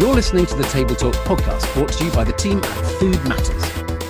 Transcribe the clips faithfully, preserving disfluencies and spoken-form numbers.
You're listening to the Table Talk podcast, brought to you by the team at Food Matters.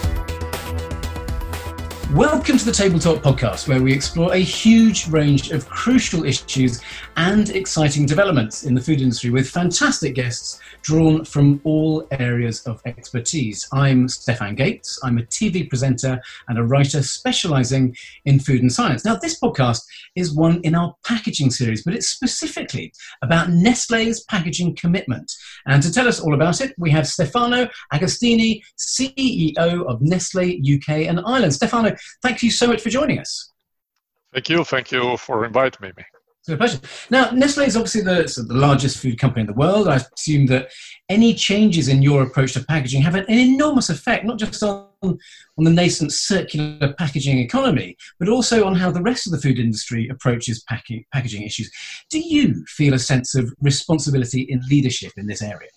Welcome to the Table Talk podcast, where we explore a huge range of crucial issues and exciting developments in the food industry with fantastic guests drawn from all areas of expertise. I'm Stefan Gates. I'm a T V presenter and a writer specialising in food and science. Now, this podcast is one in our packaging series, but it's specifically about Nestlé's packaging commitment. And to tell us all about it, we have Stefano Agostini, C E O of Nestlé U K and Ireland. Stefano, thank you so much for joining us. Thank you. Thank you for inviting me. It's a pleasure. Now, Nestlé is obviously the, so the largest food company in the world. I assume that any changes in your approach to packaging have an, an enormous effect, not just on, on the nascent circular packaging economy, but also on how the rest of the food industry approaches packing, packaging issues. Do you feel a sense of responsibility in leadership in this area?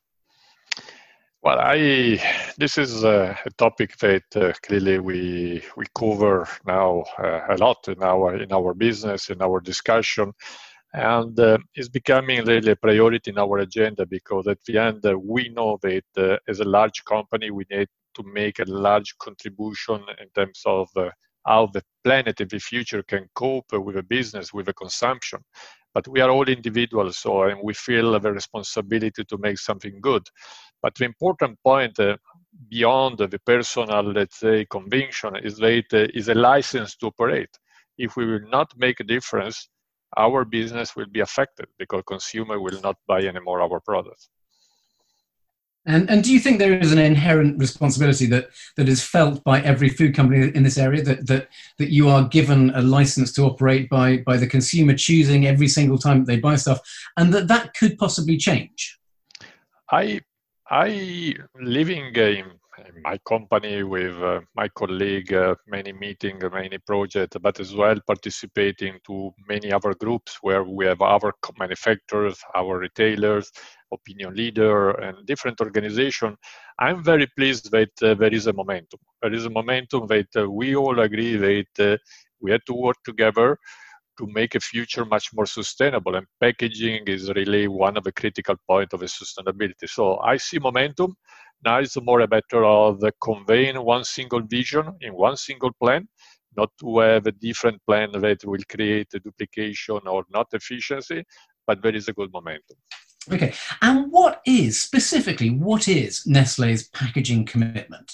Well, I this is a, a topic that uh, clearly we we cover now uh, a lot in our in our business, in our discussion, and uh, it's becoming really a priority in our agenda because at the end uh, we know that uh, as a large company we need to make a large contribution in terms of uh, how the planet in the future can cope with a business, with a consumption. But we are all individuals, so and we feel the responsibility to make something good. But the important point uh, beyond the personal, let's say, conviction is that uh, is a license to operate. If we will not make a difference, our business will be affected because consumer will not buy anymore our products. And, and do you think there is an inherent responsibility that, that is felt by every food company in this area, that, that, that you are given a license to operate by, by the consumer choosing every single time that they buy stuff, and that that could possibly change? I I living in, in my company with uh, my colleague, uh, many meetings, many projects, but as well participating to many other groups where we have our manufacturers, our retailers, opinion leader, and different organizations. I'm very pleased that uh, there is a momentum. There is a momentum that uh, we all agree that uh, we have to work together to make a future much more sustainable, and packaging is really one of the critical points of the sustainability. So I see momentum. Now it's more a matter of conveying one single vision in one single plan, not to have a different plan that will create a duplication or not efficiency, but there is a good momentum. Okay, and what is, specifically, what is Nestlé's packaging commitment?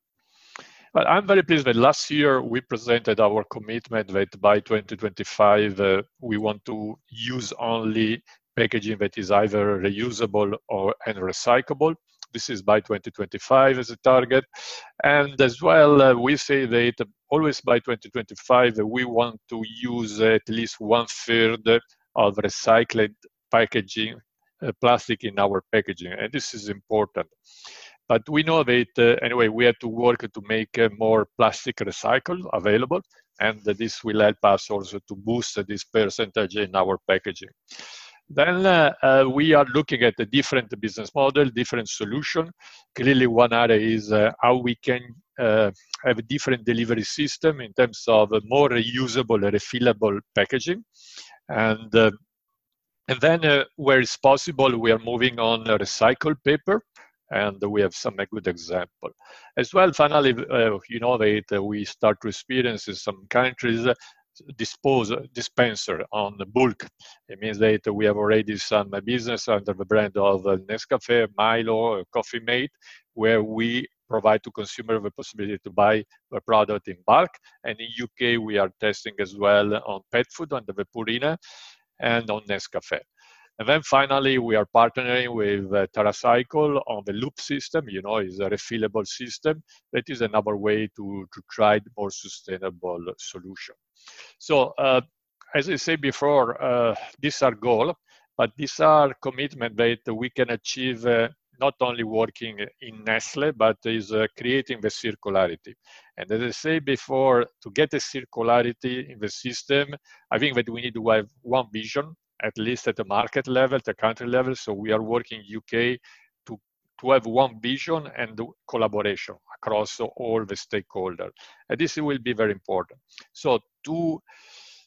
Well, I'm very pleased that last year we presented our commitment that by twenty twenty-five uh, we want to use only packaging that is either reusable or and recyclable. This is by twenty twenty-five as a target. And as well, uh, we say that always by twenty twenty-five we want to use at least one third of recycled packaging, uh, plastic in our packaging. And this is important. But we know that, uh, anyway, we have to work to make uh, more plastic recycle available, and uh, this will help us also to boost uh, this percentage in our packaging. Then uh, uh, we are looking at a different business model, different solution. Clearly, one area is uh, how we can uh, have a different delivery system in terms of a more reusable, refillable packaging. And, uh, and then uh, where it's possible, we are moving on uh, recycled paper. And we have some a good example. As well, finally, uh, you know that uh, we start to experience in some countries uh, dispose, dispenser on the bulk. It means that we have already some business under the brand of uh, Nescafé, Milo, Coffee Mate, where we provide to consumer the possibility to buy a product in bulk. And in U K, we are testing as well on pet food under the Purina and on Nescafé. And then finally, we are partnering with uh, TerraCycle on the loop system. You know, is a refillable system. That is another way to, to try more sustainable solution. So, uh, as I said before, uh, these are goals, but these are commitments that we can achieve uh, not only working in Nestlé, but is uh, creating the circularity. And as I said before, to get a circularity in the system, I think that we need to have one vision, at least at the market level, at the country level. So we are working U K to, to have one vision and collaboration across all the stakeholders. And this will be very important. So to,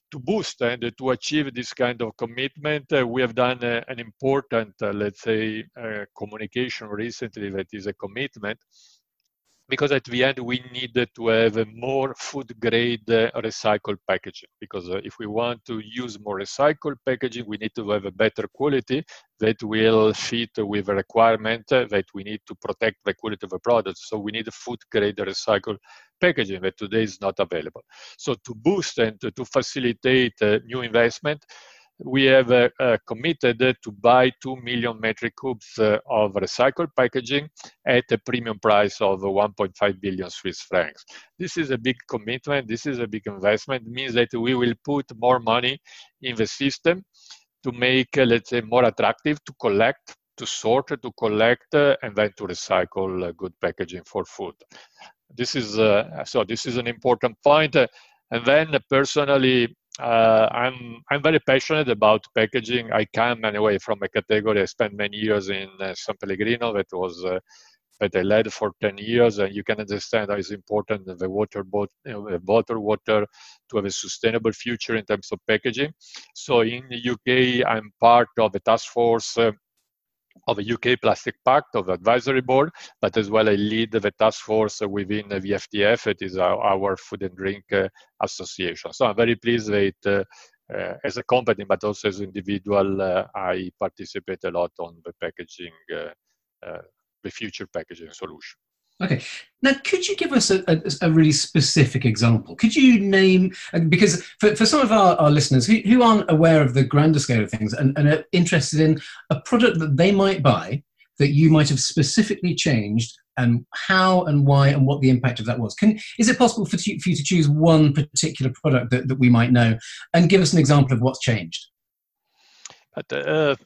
to boost and to achieve this kind of commitment, uh, we have done uh, an important, uh, let's say, uh, communication recently that is a commitment, because at the end we needed to have a more food grade uh, recycled packaging, because uh, if we want to use more recycled packaging, we need to have a better quality that will fit with a requirement uh, that we need to protect the quality of the product. So we need a food grade recycled packaging that today is not available. So to boost and to, to facilitate uh, new investment, we have uh, uh, committed to buy two million metric cubes uh, of recycled packaging at a premium price of one point five billion Swiss francs. This is a big commitment. This is a big investment. It means that we will put more money in the system to make, uh, let's say, more attractive to collect, to sort, to collect, uh, and then to recycle uh, good packaging for food. This is uh, so. This is an important point. Uh, and then uh, personally, Uh, I'm I'm very passionate about packaging. I come anyway from a category. I spent many years in uh, San Pellegrino, that was uh, that I led for ten years, and you can understand how it's important the water, bot, you know, the bottled water, to have a sustainable future in terms of packaging. So in the U K, I'm part of the task force uh, of the U K Plastic Pact, of the advisory board, but as well I lead the task force within the F T F. It is our, our Food and Drink uh, Association. So I'm very pleased that uh, uh, as a company, but also as an individual, uh, I participate a lot on the packaging, uh, uh, the future packaging solution. Okay. Now, could you give us a, a, a really specific example? Could you name, because for, for some of our, our listeners who, who aren't aware of the grander scale of things and, and are interested in a product that they might buy that you might have specifically changed, and how and why and what the impact of that was. Can, is it possible for, for you to choose one particular product that, that we might know and give us an example of what's changed? But, uh...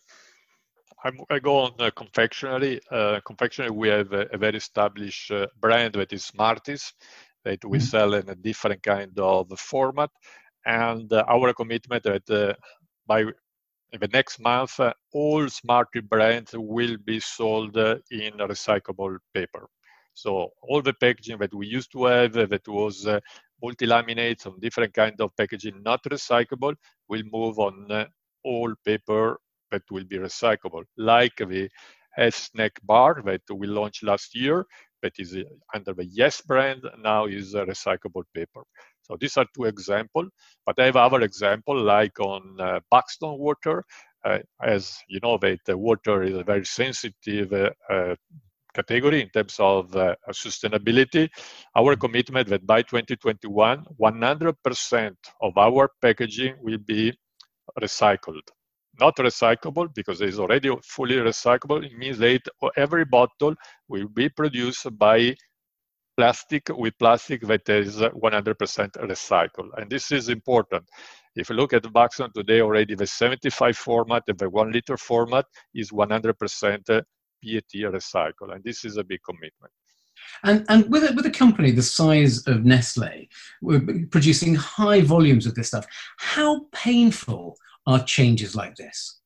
I go on uh, confectionery. Uh, confectionery, we have a, a very established uh, brand that is Smarties, that we mm-hmm. sell in a different kind of format. And uh, our commitment that uh, by the next month, uh, all Smarties brands will be sold uh, in recyclable paper. So all the packaging that we used to have, uh, that was uh, multi-laminates on different kind of packaging, not recyclable, will move on uh, all paper that will be recyclable, like the health snack bar that we launched last year, that is under the Yes brand, now is a recyclable paper. So these are two examples, but I have other examples, like on uh, Buxton water. Uh, as you know, that the water is a very sensitive uh, uh, category in terms of uh, sustainability. Our commitment that by twenty twenty-one, one hundred percent of our packaging will be recycled. Not recyclable, because it is already fully recyclable. It means that every bottle will be produced by plastic, with plastic that is one hundred percent recycled. And this is important. If you look at Buxton today, already the seventy-five format and the one liter format is one hundred percent P E T recycled. And this is a big commitment. And, and with, a, with a company the size of Nestle, we're producing high volumes of this stuff, how painful are changes like this?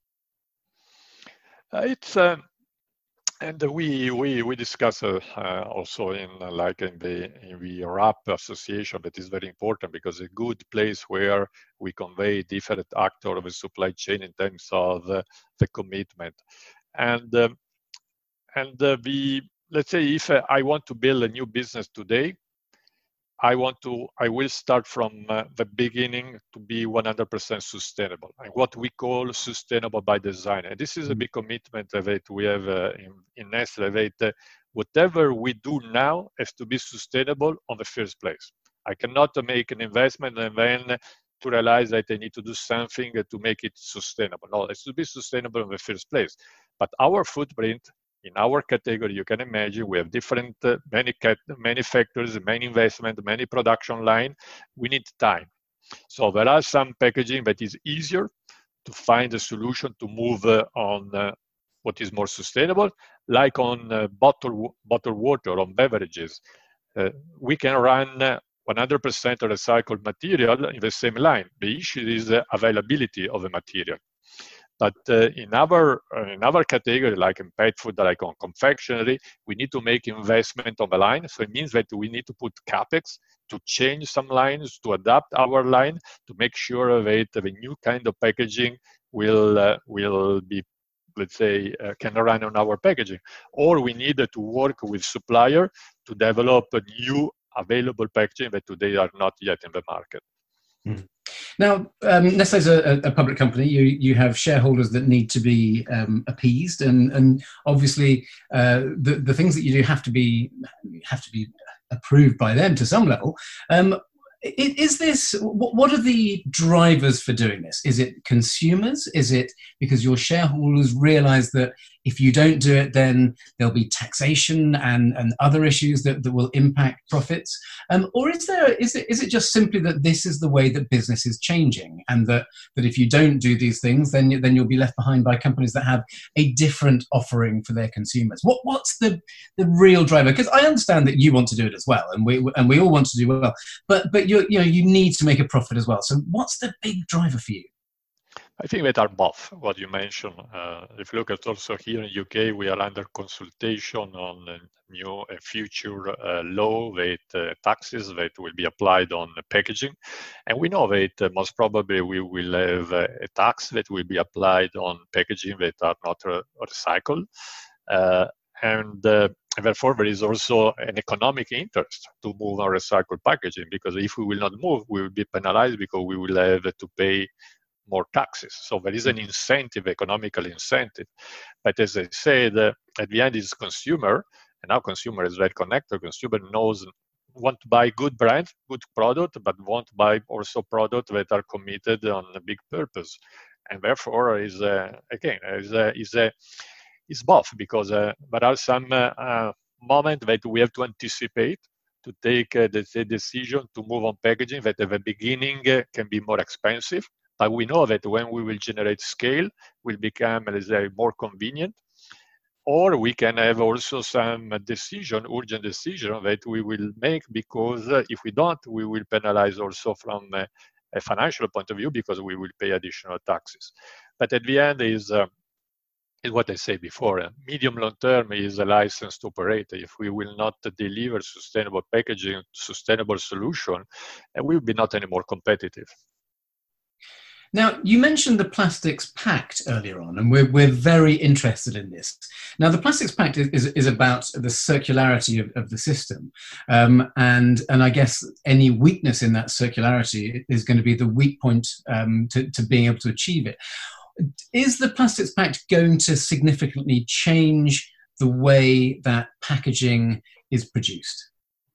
Uh, it's uh, and we we we discuss uh, uh, also in uh, like in the in the R A P association, that is very important, because a good place where we convey different actors of the supply chain in terms of uh, the commitment, and um, and uh, the let's say if uh, I want to build a new business today, I want to, I will start from uh, the beginning to be one hundred percent sustainable, and what we call sustainable by design. And this is a big commitment that we have uh, in, in Nestle, that uh, whatever we do now has to be sustainable on the first place. I cannot make an investment and then to realize that I need to do something to make it sustainable. No, it has to be sustainable in the first place. But our footprint, in our category, you can imagine we have different, uh, many, many factors, many investment, many production line. We need time. So there are some packaging that is easier to find a solution to move uh, on uh, what is more sustainable, like on uh, bottled, bottled water, on beverages. Uh, we can run uh, one hundred percent recycled material in the same line. The issue is the availability of the material. But uh, in our uh, in our category, like in pet food, like on confectionery, we need to make investment on the line. So it means that we need to put capex to change some lines, to adapt our line, to make sure that the new kind of packaging will uh, will be, let's say, uh, can run on our packaging. Or we need to work with supplier to develop a new available packaging that today are not yet in the market. Mm. Now, um, Nestlé is a, a public company. You you have shareholders that need to be um, appeased, and and obviously uh, the the things that you do have to be have to be approved by them to some level. Um, Is this, what are the drivers for doing this? Is it consumers? Is it because your shareholders realize that if you don't do it, then there'll be taxation and, and other issues that, that will impact profits? Um, or is there, is it, is it just simply that this is the way that business is changing, and that, that if you don't do these things, then, you, then you'll be left behind by companies that have a different offering for their consumers? What, what's the, the real driver? Because I understand that you want to do it as well, and we, and we all want to do well, but, but you you know, you need to make a profit as well. So what's the big driver for you? I think that are both, what you mentioned. Uh, if you look at also here in U K, we are under consultation on a new uh, future uh, law with uh, taxes that will be applied on packaging. And we know that uh, most probably we will have uh, a tax that will be applied on packaging that are not re- recycled. Uh, and uh, therefore, there is also an economic interest to move on recycled packaging, because if we will not move, we will be penalized because we will have to pay more taxes. So there is an incentive, economical incentive. But as I said, uh, at the end is consumer, and now consumer is very connected. Consumer knows, want to buy good brand, good product, but want to buy also products that are committed on a big purpose. And therefore, is uh, again is a is a is both, because uh, there are some uh, uh, moments that we have to anticipate to take uh, the, the decision to move on packaging that at the beginning uh, can be more expensive. But we know that when we will generate scale, will become, let's say, more convenient. Or we can have also some decision, urgent decision that we will make, because uh, if we don't, we will penalize also from uh, a financial point of view, because we will pay additional taxes. But at the end is, uh, is what I said before, uh, medium long term is a license to operate. If we will not deliver sustainable packaging, sustainable solution, uh, we will be not any more competitive. Now, you mentioned the Plastics Pact earlier on, and we're, we're very interested in this. Now, the Plastics Pact is, is, is about the circularity of, of the system. Um, and, and I guess any weakness in that circularity is going to be the weak point um, to, to being able to achieve it. Is the Plastics Pact going to significantly change the way that packaging is produced?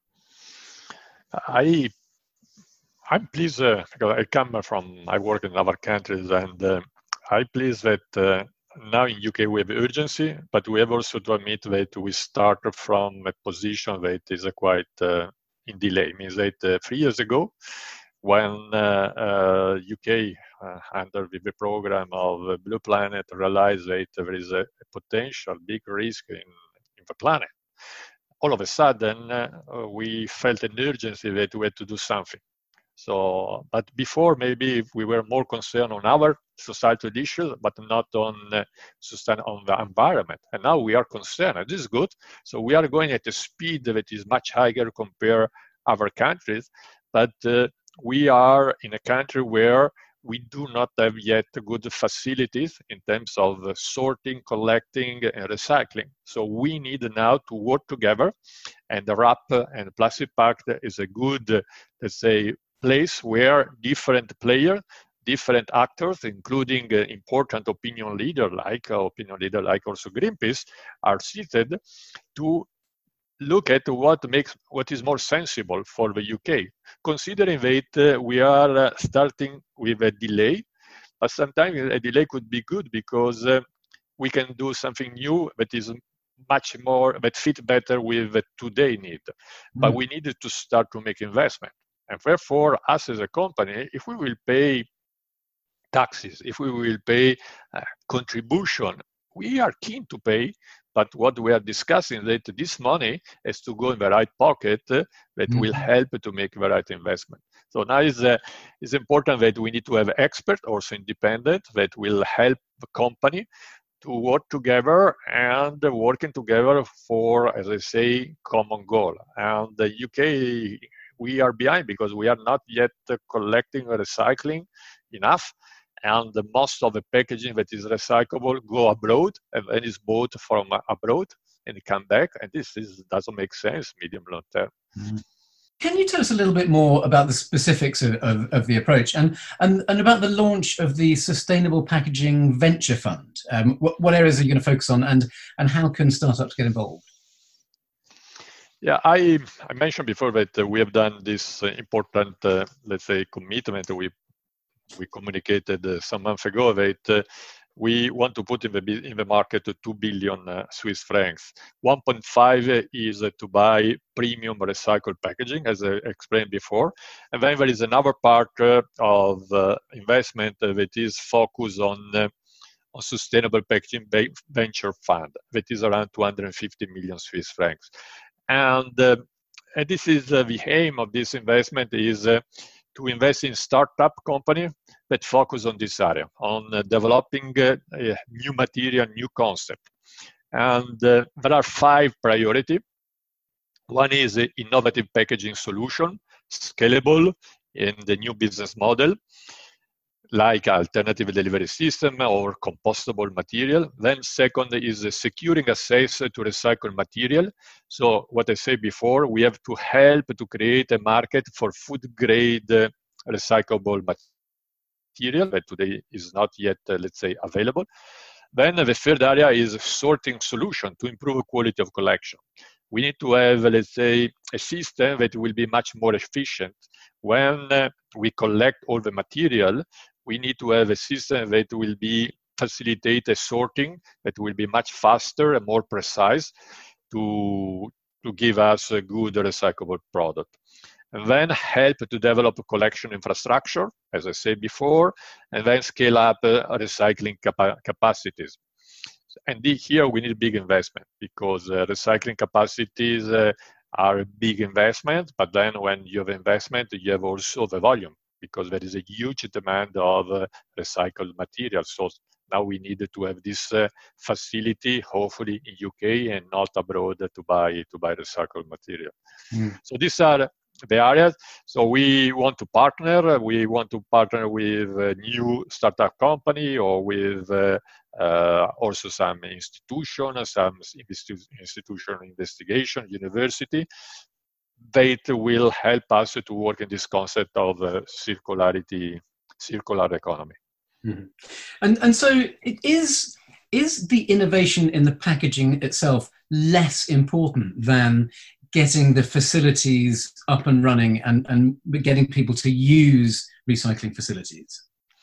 I I'm pleased uh, because I come from, I work in other countries, and uh, I'm pleased that uh, now in U K we have urgency, but we have also to admit that we start from a position that is uh, quite uh, in delay. It means that uh, three years ago, when uh, uh, U K, uh, under the program of uh, Blue Planet, realized that there is a, a potential big risk in, in the planet, all of a sudden uh, we felt an urgency that we had to do something. So, but before maybe we were more concerned on our societal issues, but not on uh, sustain on the environment. And now we are concerned, and this is good. So we are going at a speed that is much higher compared to other countries, but uh, we are in a country where we do not have yet good facilities in terms of uh, sorting, collecting, and recycling. So we need now to work together, and the R A P and Plastic Pact is a good, uh, let's say, place where different players, different actors, including uh, important opinion leader like uh, opinion leader like also Greenpeace, are seated to look at what makes what is more sensible for the U K, considering that uh, we are uh, starting with a delay, but sometimes a delay could be good because uh, we can do something new that is much more that fit better with the today need. Mm. But we needed to start to make investment. And therefore, us as a company, if we will pay taxes, if we will pay uh, contribution, we are keen to pay, but what we are discussing is that this money has to go in the right pocket uh, that mm-hmm. will help to make the right investment. So now it's, uh, it's important that we need to have experts, also independent, that will help the company to work together and working together for, as I say, common goal. And the U K, we are behind because we are not yet collecting recycling enough. And the most of the packaging that is recyclable go abroad and then is bought from abroad and come back. And this is, doesn't make sense medium long term. Mm. Can you tell us a little bit more about the specifics of, of, of the approach and, and, and about the launch of the Sustainable Packaging Venture Fund? Um, what, what areas are you going to focus on, and, and how can startups get involved? Yeah, I, I mentioned before that uh, we have done this uh, important, uh, let's say, commitment. We, we communicated uh, some months ago that uh, we want to put in the in the market two billion uh, Swiss francs. one point five is uh, to buy premium recycled packaging, as I explained before, and then there is another part uh, of uh, investment uh, that is focused on uh, on sustainable packaging venture fund that is around two hundred fifty million Swiss francs, and, uh, and this is uh, the aim of this investment is. Uh, to invest in startup company that focus on this area, on uh, developing uh, a new material, new concept. And uh, there are five priorities. One is uh, innovative packaging solution, scalable in the new business model, like alternative delivery system or compostable material. Then second is uh, securing access to recycled material. So what I said before, we have to help to create a market for food grade uh, recyclable material that today is not yet, uh, let's say, available. Then uh, the third area is sorting solution to improve quality of collection. We need to have, let's say, a system that will be much more efficient. When uh, we collect all the material, we need to have a system that will be facilitate a sorting that will be much faster and more precise to, to give us a good recyclable product. And then help to develop a collection infrastructure, as I said before, and then scale up uh, recycling capa capacities. And here we need big investment because uh, recycling capacities uh, are a big investment, but then when you have investment, you have also the volume because there is a huge demand of uh, recycled materials. So now we need to have this uh, facility, hopefully in U K and not abroad, to buy to buy recycled material. Mm. So these are the areas. So we want to partner. We want to partner with a new startup company or with uh, uh, also some institution, some institu institutional investigation, university, that will help us to work in this concept of uh, circularity, circular economy. Mm-hmm. And and so it is. Is the innovation in the packaging itself less important than getting the facilities up and running and, and getting people to use recycling facilities?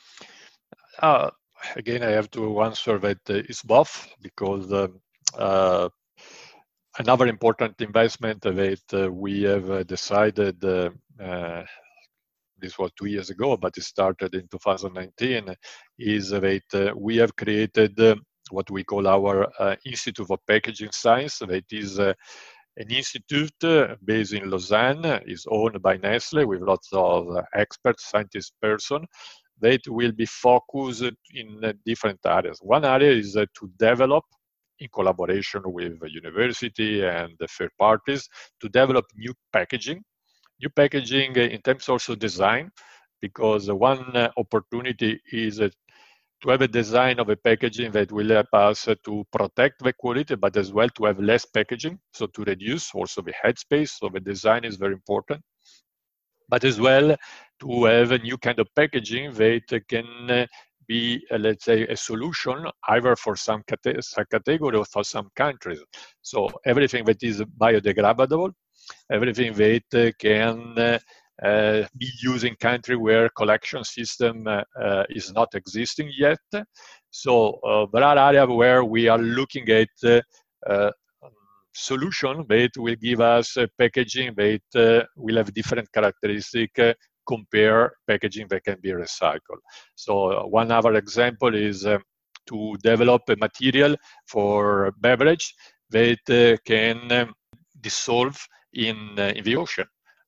Uh, again, I have to answer that uh, it's both, because uh, uh, another important investment that uh, we have uh, decided, uh, uh, this was two years ago, but it started in two thousand nineteen, is that uh, we have created uh, what we call our uh, Institute of Packaging Science. That is uh, an institute uh, based in Lausanne, is owned by Nestle with lots of uh, experts, scientists, person that will be focused in uh, different areas. One area is uh, to develop, in collaboration with the university and the third parties, to develop new packaging. New packaging uh, in terms also design, because uh, one uh, opportunity is uh, to have a design of a packaging that will help us uh, to protect the quality, but as well to have less packaging, so to reduce also the headspace. So the design is very important. But as well to have a new kind of packaging that can uh, be, uh, let's say, a solution either for some, cate some category or for some countries. So everything that is biodegradable, everything that uh, can uh, uh, be used in country where collection system uh, uh, is not existing yet. So uh, there are areas where we are looking at uh, uh, solution that will give us uh, packaging that uh, will have different characteristics uh, compare packaging that can be recycled. So uh, one other example is uh, to develop a material for beverage that uh, can um, dissolve in, uh, in the ocean.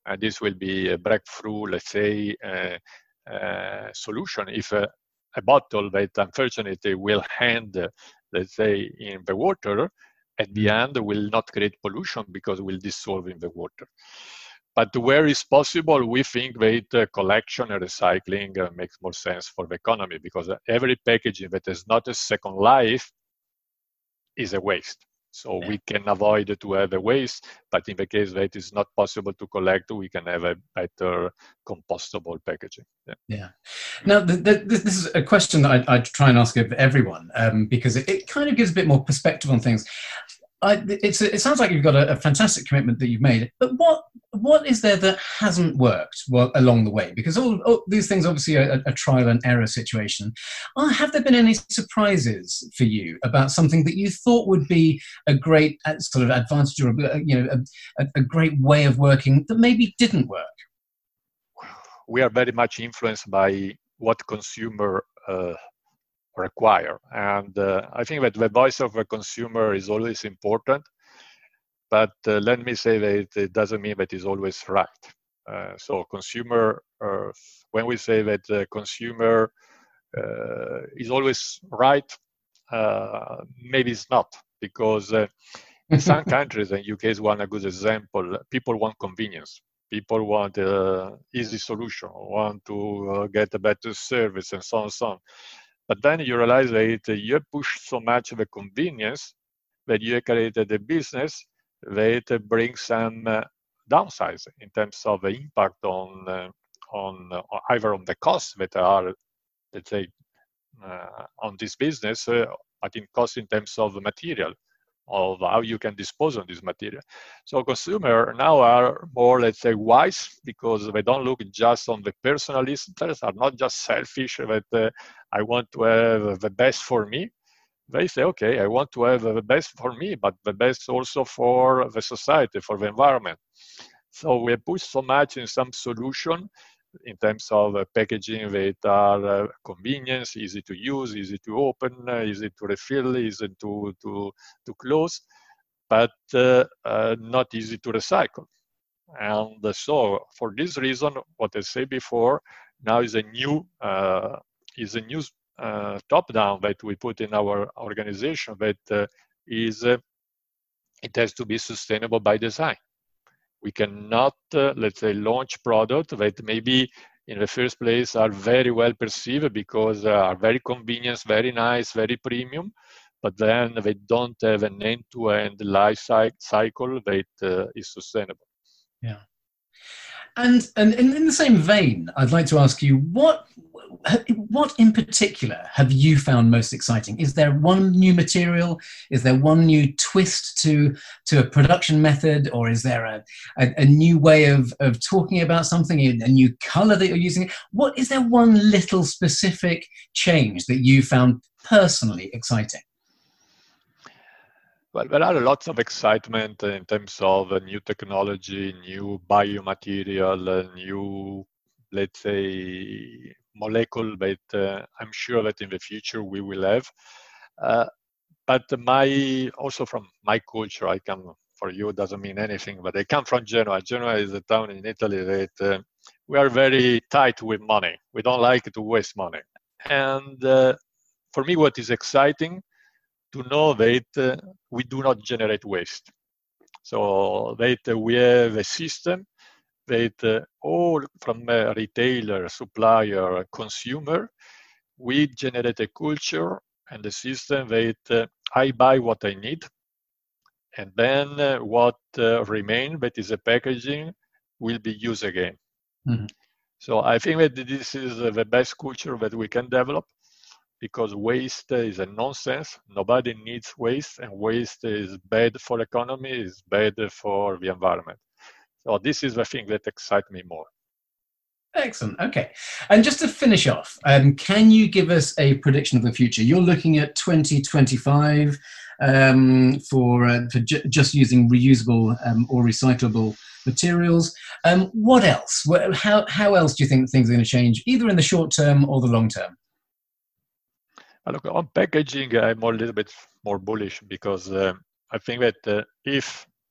And this will be a breakthrough, let's say, uh, uh, solution. If a, a bottle that unfortunately will end, uh, let's say, in the water, at the mm. end will not create pollution because it will dissolve in the water. But where is possible, we think that uh, collection and recycling uh, makes more sense for the economy, because every packaging that has not a second life is a waste. So yeah. we can avoid to have a waste, but in the case that it is not possible to collect, we can have a better compostable packaging. Yeah. yeah. Now, the, the, this is a question that I, I try and ask of everyone, um, because it, it kind of gives a bit more perspective on things. I, it's, it sounds like you've got a, a fantastic commitment that you've made, but what what is there that hasn't worked well, along the way? Because all, all these things obviously are a, a trial and error situation. Uh, have there been any surprises for you about something that you thought would be a great uh, sort of advantage or a, you know a, a great way of working that maybe didn't work? We are very much influenced by what consumer uh, require. And uh, I think that the voice of a consumer is always important, but uh, let me say that it doesn't mean that it's always right. Uh, so consumer, uh, when we say that the consumer uh, is always right, uh, maybe it's not, because uh, in some countries, and U K is one a good example, people want convenience. People want an easy solution, want to uh, get a better service, and so on and so on. But then you realize that you push so much of the convenience that you created a business that brings some uh, downsides in terms of the impact on uh, on uh, either on the costs that are, let's say, uh, on this business, uh, but in cost in terms of the material, of how you can dispose of this material. So consumers now are more, let's say, wise, because they don't look just on the personal interests, are not just selfish that uh, I want to have the best for me. They say, okay, I want to have the best for me, but the best also for the society, for the environment. So we push so much in some solution in terms of uh, packaging that are uh, convenience, easy to use, easy to open, uh, easy to refill, easy to, to, to close, but uh, uh, not easy to recycle. And uh, so for this reason, what I said before, now is a new, uh, is a new uh, top-down that we put in our organization that uh, is, uh, it has to be sustainable by design. We cannot, uh, let's say, launch products that maybe in the first place are very well perceived because uh, are very convenient, very nice, very premium, but then they don't have an end-to-end life cycle that uh, is sustainable. Yeah. And, and in the same vein, I'd like to ask you, what, what in particular have you found most exciting? Is there one new material? Is there one new twist to, to a production method? Or is there a, a, a new way of, of talking about something, a new color that you're using? What, is there one little specific change that you found personally exciting? Well, there are lots of excitement in terms of uh, new technology, new biomaterial, uh, new, let's say, molecule that uh, I'm sure that in the future we will have. Uh, but my, also from my culture, I come, for you it doesn't mean anything, but I come from Genoa. Genoa is a town in Italy that uh, we are very tight with money. We don't like to waste money. And uh, for me, what is exciting to know that uh, we do not generate waste. So that uh, we have a system that uh, all from a retailer, supplier, consumer, we generate a culture and a system that uh, I buy what I need, and then uh, what uh, remains, that is a packaging, will be used again. Mm-hmm. So I think that this is uh, the best culture that we can develop, because waste is a nonsense. Nobody needs waste, and waste is bad for economy, is bad for the environment. So this is the thing that excites me more. Excellent. Okay. And just to finish off, um, can you give us a prediction of the future? You're looking at twenty twenty-five um, for, uh, for ju just using reusable um, or recyclable materials. Um, what else? How, how else do you think things are going to change, either in the short term or the long term? Look, on packaging, I'm a little bit more bullish, because uh, I think that uh, if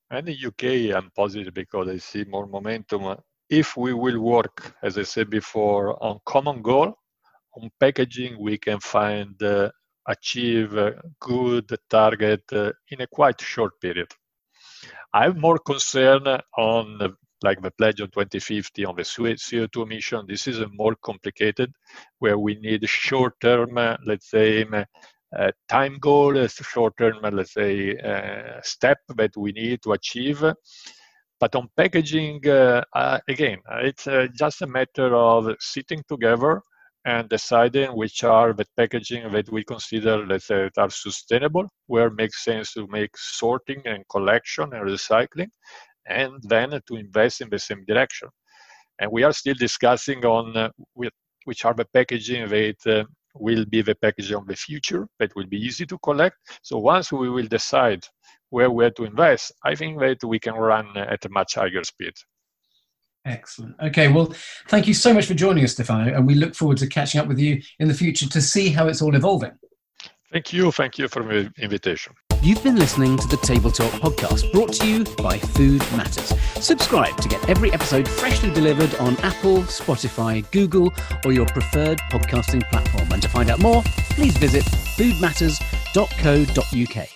And in U K, I'm positive because I see more momentum. If we will work, as I said before, on common goal, on packaging, we can find, uh, achieve a good target uh, in a quite short period. I'm more concerned on uh, like the pledge of twenty fifty on the C O two emission. This is a more complicated, where we need short-term, uh, let's say, uh, time goal, a short-term, let's say, uh, step that we need to achieve. But on packaging, uh, uh, again, it's uh, just a matter of sitting together and deciding which are the packaging that we consider, let's say, that are sustainable, where it makes sense to make sorting and collection and recycling, and then to invest in the same direction. And we are still discussing on uh, with, which are the packaging that uh, will be the packaging of the future, that will be easy to collect. So once we will decide where we are to invest, I think that we can run at a much higher speed. Excellent. Okay, well, thank you so much for joining us, Stefano, and we look forward to catching up with you in the future to see how it's all evolving. Thank you. Thank you for the invitation. You've been listening to the Table Talk podcast, brought to you by Food Matters. Subscribe to get every episode freshly delivered on Apple, Spotify, Google, or your preferred podcasting platform. And to find out more, please visit food matters dot co dot uk.